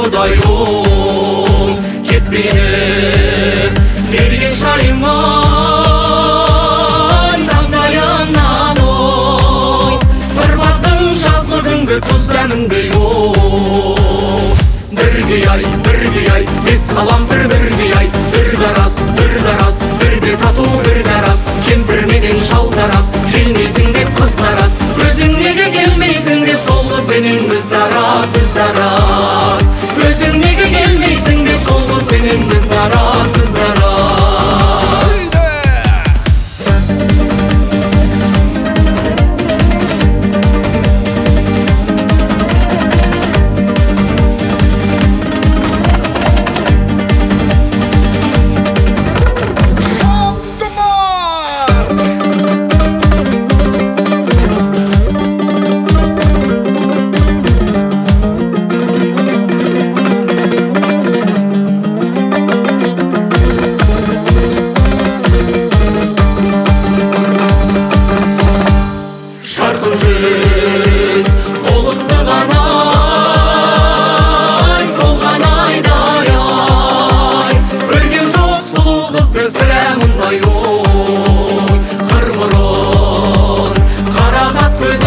Құдайым кетпейді берген шайыңай таңдайынан ой сырбаздың жазғы күнгі тұз дәміндей ой бірге ай бес қалам бірге ай бір дарас бірде тату бір дарас кемпір менен шал дарас келмейсің деп қыз дарас өзің неге келмейсің деп сол қызбенен біз дарас өзің неге келмейсің деп сол қызбенен біз дарас жарқын жүз толықсыған ай толған айдай ай көргем жоқ сұлу қызды сірә мұндай ой қыр мұрын қарақат көз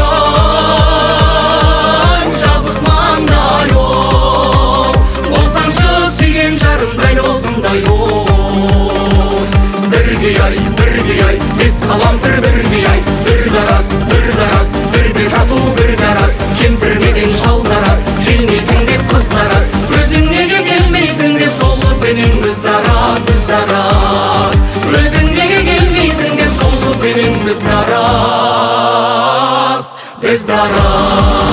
ай жазық маңдай ой болсаңшы сүйген жарым дәл осындай ой бірге ай бес қалам бірге ай бір дарас бірде тату бір дарас кемпір менен шал дарас келмейсің деп қыз дарас өзің неге келмейсің деп сол қызбенен біз дарас өзің неге келмейсің деп сол қызбенен біз дарас